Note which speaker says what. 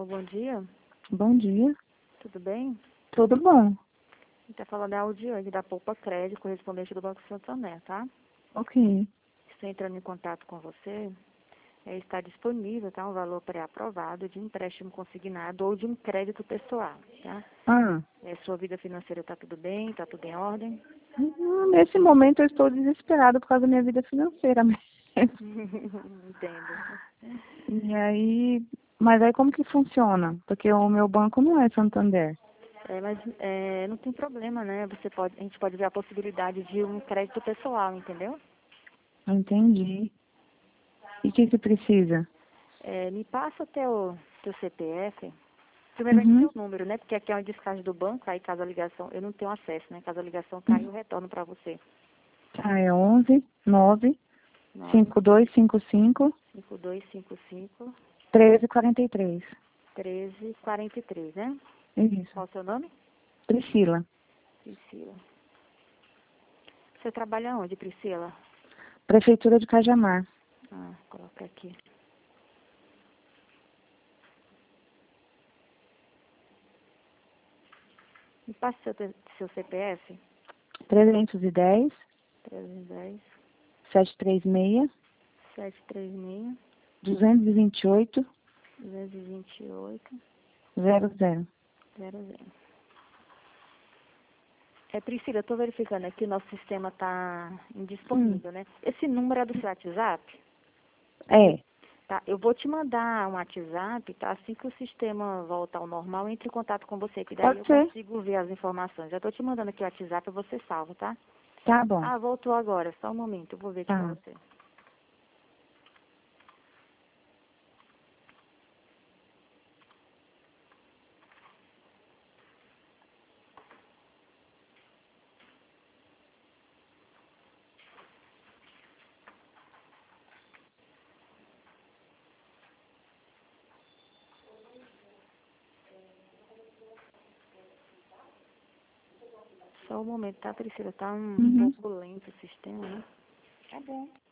Speaker 1: bom dia.
Speaker 2: Bom dia.
Speaker 1: Tudo bem?
Speaker 2: Tudo bom?
Speaker 1: Está falando a Audiane da Poupa Crédito, correspondente do Banco Santander, tá?
Speaker 2: Ok.
Speaker 1: Estou entrando em contato com você. Está disponível, tá? Um valor pré-aprovado de empréstimo consignado ou de um crédito pessoal, tá?
Speaker 2: Ah,
Speaker 1: Sua vida financeira está tudo bem? Está tudo em ordem?
Speaker 2: nesse momento eu estou desesperada por causa da minha vida financeira mesmo.
Speaker 1: Entendo.
Speaker 2: E aí, mas aí como que funciona? Porque o meu banco não é Santander.
Speaker 1: Mas não tem problema, né? A gente pode ver a possibilidade de um crédito pessoal, entendeu?
Speaker 2: Entendi. E o que que precisa?
Speaker 1: Me passa até o teu CPF. Primeiramente
Speaker 2: Uhum.
Speaker 1: seu número, né? Porque aqui é uma descarte do banco, aí caso a ligação, eu não tenho acesso, né? Caso a ligação caia, eu retorno para você.
Speaker 2: Ah, é 11 9
Speaker 1: 9
Speaker 2: 5255
Speaker 1: 5255
Speaker 2: 1343.
Speaker 1: 1343, né?
Speaker 2: Isso.
Speaker 1: Qual o seu nome?
Speaker 2: Priscila.
Speaker 1: Priscila. Você trabalha onde, Priscila?
Speaker 2: Prefeitura de Cajamar.
Speaker 1: Coloca aqui. Me passa seu CPF.
Speaker 2: 310
Speaker 1: 310
Speaker 2: 736
Speaker 1: 736
Speaker 2: 228
Speaker 1: 228
Speaker 2: 00.
Speaker 1: 00. Priscila, eu estou verificando aqui, o nosso sistema está indisponível, né? Esse número é do seu WhatsApp?
Speaker 2: É.
Speaker 1: Tá, eu vou te mandar um WhatsApp, tá? Assim que o sistema voltar ao normal, eu entro em contato com você, que daí
Speaker 2: Pode
Speaker 1: eu
Speaker 2: ser.
Speaker 1: consigo ver as informações. Já estou te mandando aqui o WhatsApp, você salva, tá?
Speaker 2: Tá bom.
Speaker 1: Voltou agora, só um momento, eu vou ver aqui pra
Speaker 2: Tá.
Speaker 1: você. Só um momento, tá, Priscila? Tá um
Speaker 2: Uhum.
Speaker 1: pouco lento o sistema, né?
Speaker 2: Tá bom.